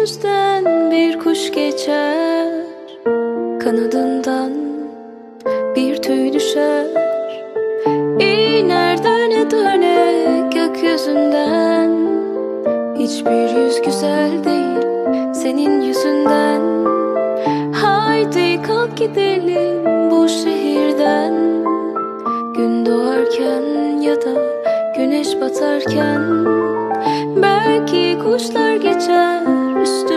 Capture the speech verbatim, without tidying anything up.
Önümüzden bir kuş geçer, kanadından bir tüy düşer, İner döne döne gökyüzünden. Hiçbir yüz güzel değil senin yüzünden. Haydi kalk gidelim bu şehirden. Gün doğarken ya da güneş batarken, belki kuşlar geçer üstünden.